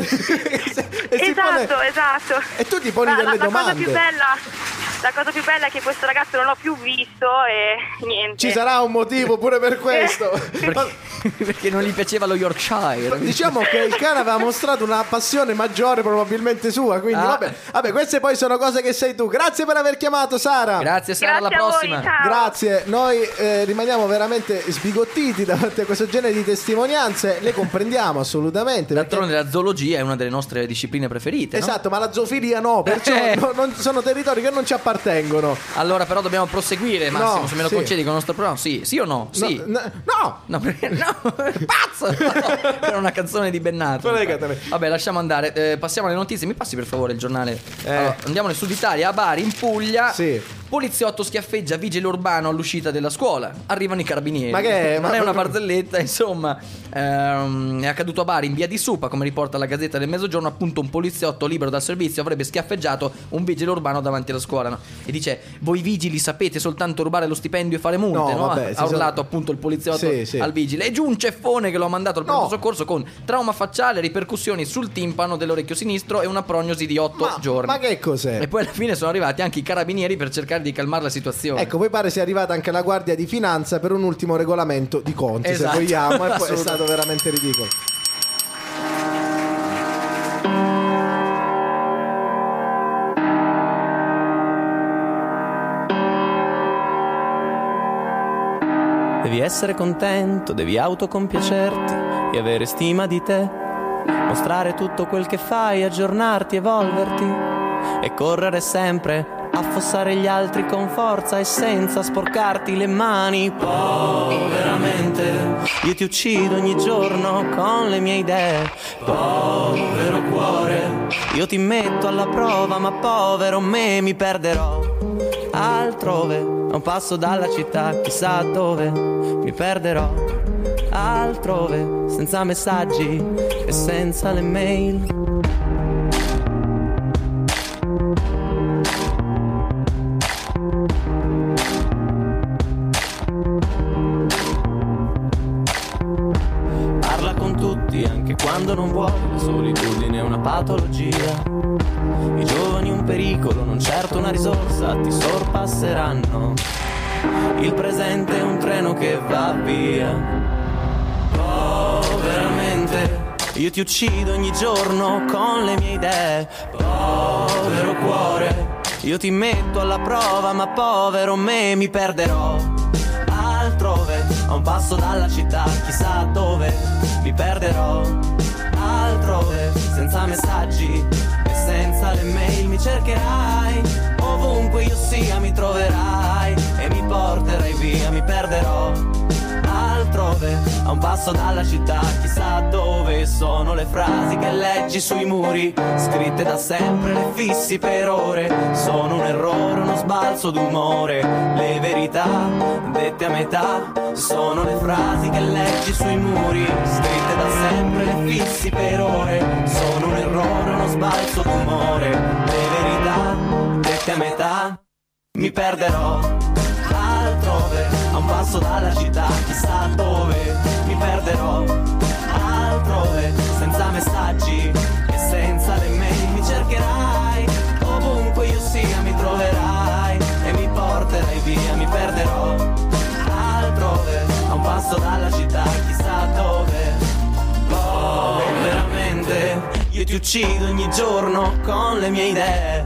Esatto. E tu ti poni delle domande. La cosa più bella è che questo ragazzo non l'ho più visto e niente. Ci sarà un motivo pure per questo. Perché non gli piaceva lo Yorkshire. Diciamo che il cane aveva mostrato una passione maggiore probabilmente sua, quindi vabbè, queste poi sono cose che sei tu. Grazie per aver chiamato Sara. Grazie Sara, alla prossima. Ciao. Grazie, noi rimaniamo veramente sbigottiti davanti a questo genere di testimonianze, le comprendiamo assolutamente. D'altronde la zoologia è una delle nostre discipline preferite. Esatto, ma la zoofilia no, perciò non sono territori che non ci appartengono. Allora però dobbiamo proseguire, Massimo, se me lo concedi con il nostro programma. Sì o no? Sì. No, perché no? Pazzo! Era una canzone di Bennato. Vabbè, lasciamo andare. Passiamo alle notizie. Mi passi per favore il giornale? Allora, andiamo nel Sud Italia, a Bari, in Puglia. Poliziotto schiaffeggia vigile urbano all'uscita della scuola. Arrivano i carabinieri. Ma che non è una barzelletta, insomma. È accaduto a Bari in via di Supa, come riporta la Gazzetta del Mezzogiorno. Appunto, un poliziotto libero dal servizio avrebbe schiaffeggiato un vigile urbano davanti alla scuola, no? E dice: voi vigili sapete soltanto rubare lo stipendio e fare multe, no? Ha urlato appunto il poliziotto al vigile. E giù un ceffone che lo ha mandato al pronto soccorso con trauma facciale, ripercussioni sul timpano dell'orecchio sinistro e una prognosi di 8 giorni. Ma che cos'è? E poi alla fine sono arrivati anche i carabinieri per cercare di calmare la situazione. Ecco, poi pare sia arrivata anche la Guardia di Finanza per un ultimo regolamento di conti, se vogliamo, e poi è stato veramente ridicolo. Devi essere contento, devi autocompiacerti e avere stima di te, mostrare tutto quel che fai, aggiornarti, evolverti e correre sempre, affossare gli altri con forza e senza sporcarti le mani. Poveramente io ti uccido ogni giorno con le mie idee. Povero cuore, io ti metto alla prova, ma povero me mi perderò altrove, a un passo dalla città, chissà dove mi perderò altrove, senza messaggi e senza le mail. Parla con tutti anche quando non vuoi, la solitudine è una patologia. I giovani un pericolo, non certo una risorsa, ti sorpasseranno. Il presente è un treno che va via. Poveramente io ti uccido ogni giorno con le mie idee. Povero cuore, io ti metto alla prova, ma povero me mi perderò altrove, a un passo dalla città, chissà dove mi perderò altrove, senza messaggi e senza le mail. Mi cercherai ovunque io sia, mi troverai e mi porterai via. Mi perderò altrove, a a un passo dalla città, chissà dove sono le frasi che leggi sui muri, scritte da sempre, le fissi per ore. Sono un errore, uno sbalzo d'umore, le verità dette a metà sono le frasi che leggi sui muri, scritte da sempre, le fissi per ore. Sono un errore, uno sbalzo d'umore, le verità dette a metà. Mi perderò altrove, a un passo dalla città, chissà dove. Mi perderò altrove, senza messaggi e senza le mail. Mi cercherai, ovunque io sia mi troverai e mi porterai via. Mi perderò altrove, a un passo dalla città, chissà dove. Oh, veramente, io ti uccido ogni giorno con le mie idee.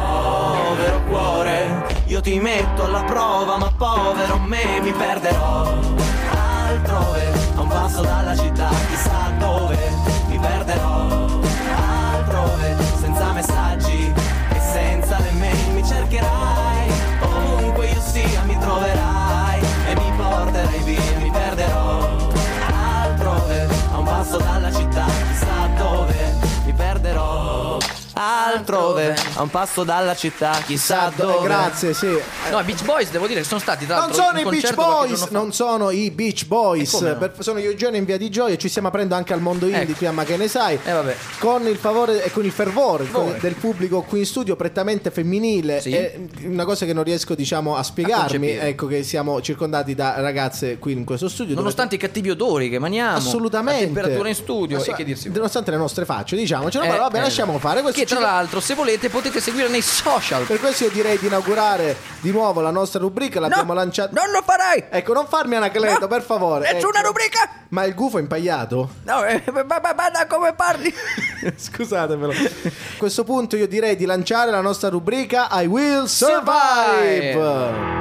Povero cuore, io ti metto alla prova, ma povero me. Mi perderò altrove, a un passo dalla città, chissà dove. Mi perderò altrove, senza messaggi e senza le mail. Mi cercherai, ovunque io sia mi troverai e mi porterai via. Mi perderò altrove, a un passo dalla città, chissà dove. Mi perderò altrove, a un passo dalla città, chissà dove. Grazie, sì. No, i Beach Boys devo dire che sono stati tra Non l'altro sono in i Beach concerto qualche Boys, giorno fa. non sono i Beach Boys. come no? Sono gli Eugenio in via di Gioia. Ci stiamo aprendo anche al mondo indie qui a Ma che ne sai. Vabbè. Con il favore e con il fervore Favore. del pubblico qui in studio, prettamente femminile. Sì. È una cosa che non riesco, diciamo, a spiegarmi. concepire. Ecco che siamo circondati da ragazze qui in questo studio. Nonostante i cattivi odori che maniamo, Assolutamente. la temperatura in studio e che dirsi. Nonostante le nostre facce, diciamocelo, ma vabbè, lasciamo fare. Questo Che tra l'altro, se volete, potete seguire nei social. Per questo io direi di inaugurare di nuovo la nostra rubrica. L'abbiamo lanciata. Non lo farai! Ecco, non farmi Anacleto, per favore. Nessuna Ecco. rubrica! Ma il gufo è impagliato? No, guarda come parli. Scusatemelo. A questo punto io direi di lanciare la nostra rubrica I Will Survive.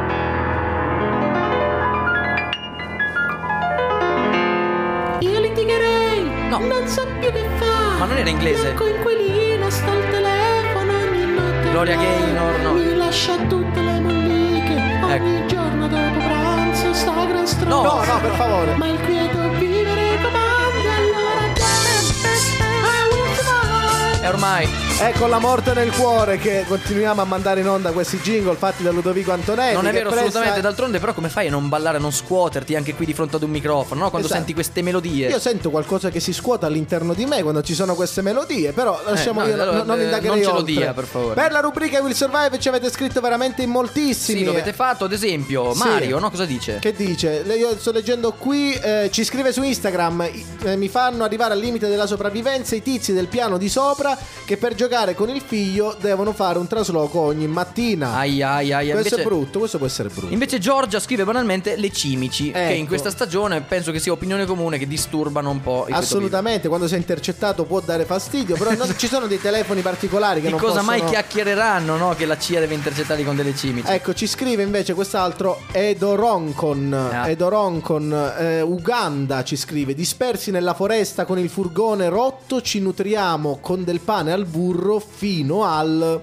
Io litigherei, non so più che fa. Ma non era inglese? Coinquilino, sto al telefono ogni notte. Gloria Gaynor, no. Mi lascia tutte le molliche. Ogni giorno dopo pranzo sta gran stronzo. No, per favore. Ma il quieto vivere comanda, allora I will survive. E ormai È con la morte nel cuore che continuiamo a mandare in onda questi jingle fatti da Ludovico Antonelli. non è che vero assolutamente. D'altronde però come fai a non ballare, a non scuoterti anche qui di fronte ad un microfono, no? Quando Esatto. senti queste melodie. Io sento qualcosa che si scuota all'interno di me quando ci sono queste melodie, però lasciamo no, io, allora, non indagherei non ce lo oltre. dia, per favore. Per la rubrica Will Survive ci avete scritto veramente in moltissimi. Sì, lo avete fatto, ad esempio Sì. Mario, no? Cosa dice? Che dice? Io sto leggendo qui, ci scrive su Instagram, mi fanno arrivare al limite della sopravvivenza i tizi del piano di sopra che per giocare con il figlio devono fare un trasloco ogni mattina. Aia. Questo Invece- è brutto, questo può essere brutto. Invece Giorgia scrive banalmente le cimici, che in Ecco. questa stagione penso che sia opinione comune, che disturbano un po' il Assolutamente, quando sei intercettato può dare fastidio, però ci sono dei telefoni particolari che Di non cosa possono... mai chiacchiereranno, no? Che la CIA deve intercettarli con delle cimici. Ecco, ci scrive invece quest'altro Edoroncon, Uganda ci scrive: dispersi nella foresta con il furgone rotto, ci nutriamo con del pane al burro fino al...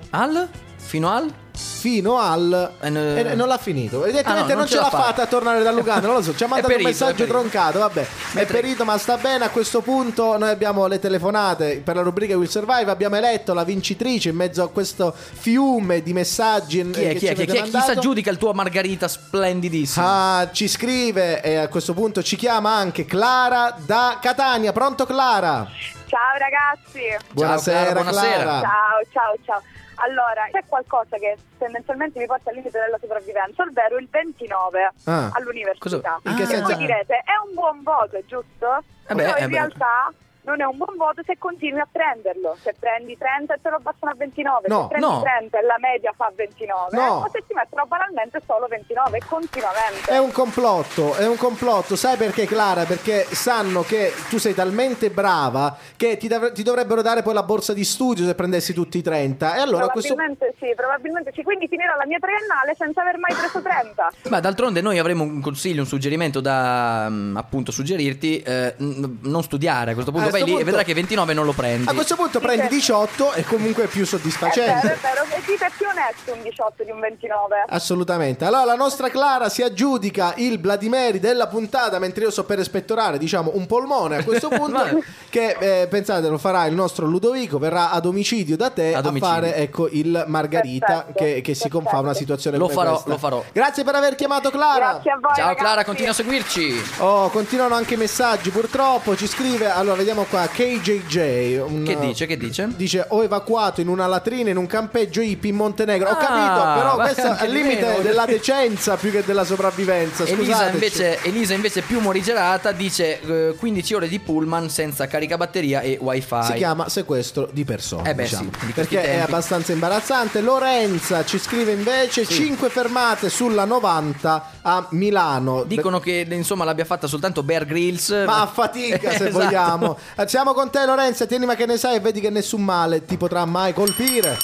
Fino al... non l'ha finito. Evidentemente non ce l'ha fatta a tornare dall'Uganda. Non lo so, ci ha mandato un messaggio troncato. Vabbè, è perito, ma sta bene. A questo punto noi abbiamo le telefonate per la rubrica Will Survive. Abbiamo eletto la vincitrice in mezzo a questo fiume di messaggi. Chi si aggiudica il tuo Margherita splendidissima? Ci scrive e a questo punto ci chiama anche Clara da Catania. Pronto, Clara? Ciao ragazzi. Buonasera, Clara. Ciao. Allora, c'è qualcosa che tendenzialmente mi porta al limite della sopravvivenza, ovvero il 29 all'università. In che Che senso? voi direte, è un buon voto, giusto? Però in realtà non è un buon voto se continui a prenderlo. Se prendi 30 te lo bastano a 29, No, se prendi no. 30 e la media fa 29, No. o se ti mettono banalmente solo 29 continuamente. È un complotto, sai perché, Clara? Perché sanno che tu sei talmente brava che ti dovrebbero dare poi la borsa di studio se prendessi tutti i 30. E allora probabilmente sì, quindi finirò la mia triennale senza aver mai preso 30. Ma d'altronde noi avremo un consiglio, un suggerimento da appunto suggerirti, non studiare a questo punto. vai lì e vedrai che 29 non lo prendi. A questo punto prendi 18 e comunque è più soddisfacente. È vero, e ti è più onesto un 18 di un 29. Assolutamente. Allora la nostra Clara si aggiudica il Bloody Mary della puntata, mentre io so per espettorare, diciamo, un polmone a questo punto che pensate lo farà il nostro Ludovico, verrà a domicilio da te a fare, ecco, il Margherita. Perfetto, che si confà una situazione lo come farò, questa. lo farò. Grazie per aver chiamato, Clara. Grazie a voi. Ciao ragazzi. Clara, continua a seguirci. Oh, continuano anche i messaggi, purtroppo ci scrive, allora vediamo qua, KJJ. Che dice? Dice: ho evacuato in una latrina in un campeggio hippie in Montenegro. Ho capito, però questo è il limite della decenza più che della sopravvivenza. Elisa invece più morigerata dice 15 ore di pullman senza caricabatteria e wifi. Si chiama sequestro di persona, diciamo, sì, perché è abbastanza imbarazzante. Lorenza ci scrive invece 5 fermate sulla 90 a Milano. Dicono che insomma l'abbia fatta soltanto Bear Grylls, ma a fatica se esatto. vogliamo. Siamo con te, Lorenza, tieni ma che ne sai e vedi che nessun male ti potrà mai colpire.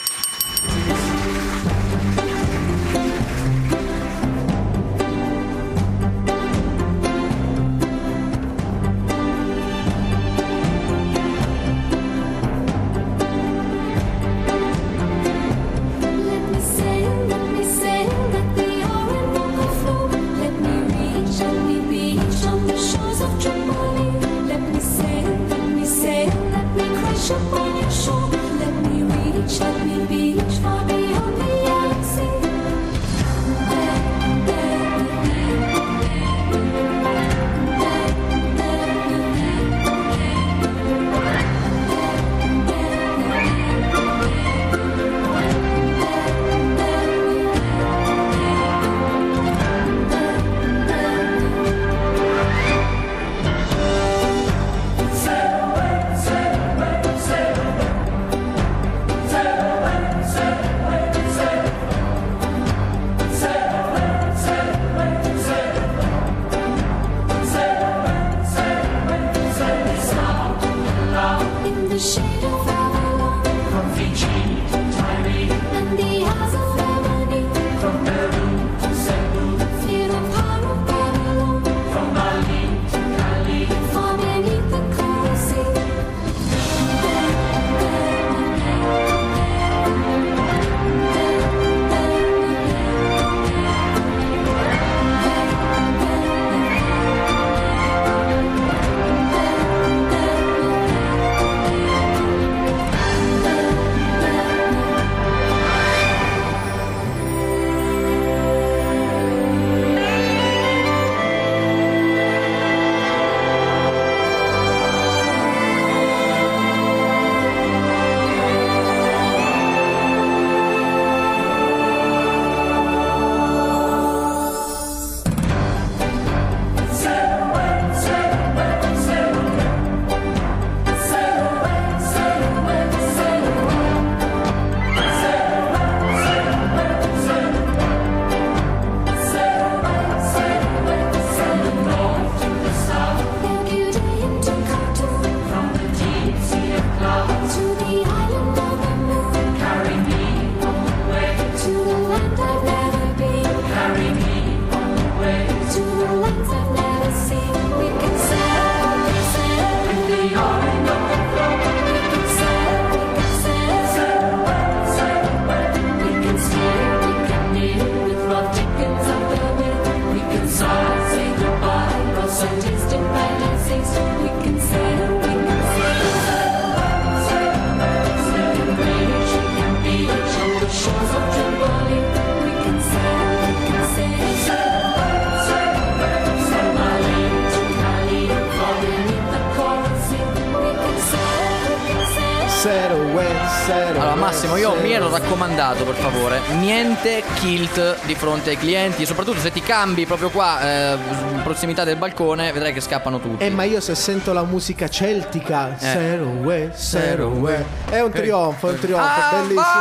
Allora Massimo, io mi ero raccomandato, per favore, niente kilt di fronte ai clienti, soprattutto se ti cambi proprio qua in prossimità del balcone, vedrai che scappano tutti. Ma io se sento la musica celtica, Sail away, è un trionfo, bellissimo.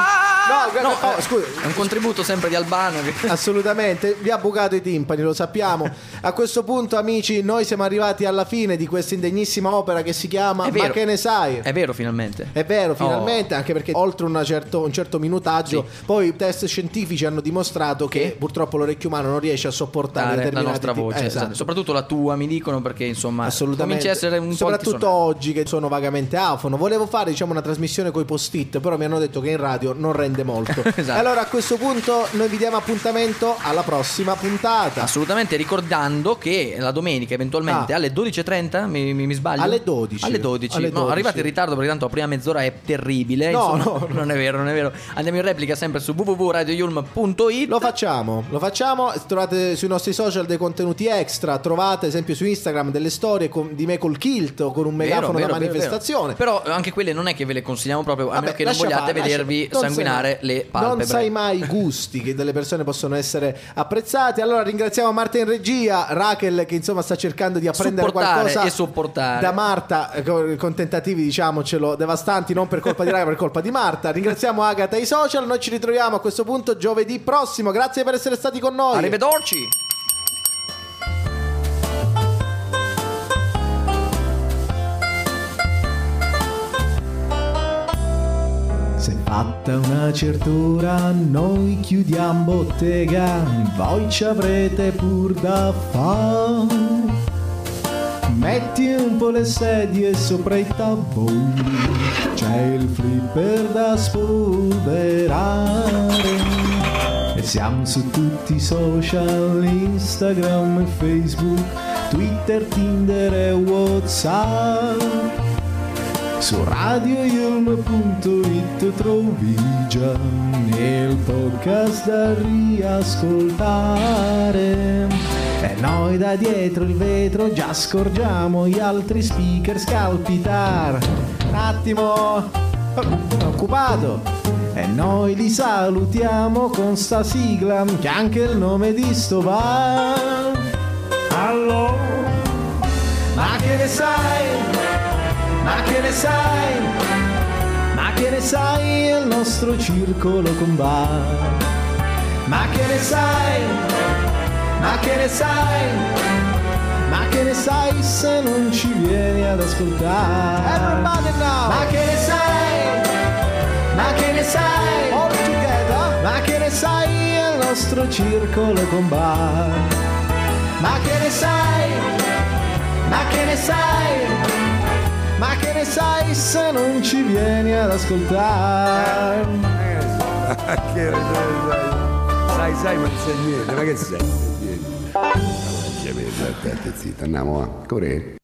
scusa, è un contributo sempre di Albano assolutamente, vi ha bucato i timpani, lo sappiamo. A questo punto, amici, noi siamo arrivati alla fine di questa indegnissima opera che si chiama Ma che ne sai? È vero finalmente, anche perché oltre un certo minutaggio, poi i test scientifici hanno dimostrato che purtroppo l'orecchio umano non riesce a sopportare determinati la nostra voce, esatto. Soprattutto la tua, mi dicono, perché insomma assolutamente, comincia a essere un soprattutto po' oggi che sono vagamente afono. Volevo fare una trasmissione coi post-it, però mi hanno detto che in radio non rende molto. Esatto. Allora a questo punto noi vi diamo appuntamento alla prossima puntata, assolutamente, ricordando che la domenica eventualmente alle 12:30 mi sbaglio? Alle 12. No, arrivate in ritardo perché tanto la prima mezz'ora è terribile. No. Non è vero. Andiamo in replica sempre su www.radioyulm.it. Lo facciamo. Trovate sui nostri social dei contenuti extra. Trovate ad esempio su Instagram delle storie di me col kilt o con un megafono da manifestazione. Però anche quelle non è che ve le consigliamo proprio, a meno che non vogliate vedervi sanguinare le palpebre. Non sai mai i gusti che delle persone possono essere apprezzati. Allora ringraziamo Marta in regia, Rachel che insomma sta cercando di apprendere qualcosa e sopportare da Marta con tentativi, diciamocelo, devastanti, non per colpa di Rachel, per colpa di Marta. Ringraziamo Agata e i social. Noi ci ritroviamo a questo punto giovedì prossimo. Grazie per essere stati con noi. Arrivederci. Se fatta una certa ora noi chiudiamo bottega, voi ci avrete pur da fare. Metti un po' le sedie sopra i tavoli, c'è il flipper da spolverare. E siamo su tutti i social, Instagram e Facebook, Twitter, Tinder e WhatsApp. Su radioyulm.it trovi già il podcast da riascoltare. E noi da dietro il vetro già scorgiamo gli altri speaker scalpitar. Un attimo, occupato. E noi li salutiamo con sta sigla che anche il nome di sto bar. Allora, ma che ne sai? Ma che ne sai? Ma che ne sai il nostro circolo con bar? Ma che ne sai? Ma che ne sai? Ma che ne sai se non ci vieni ad ascoltare? Everybody now! Ma che ne sai? Ma che ne sai? All together! Ma che ne sai il nostro circolo con bar? Ma che ne sai? Ma che ne sai? Ma che ne sai se non ci vieni ad ascoltare? Sai, ma non sai niente, ma che sei? Zitta, andiamo a correre.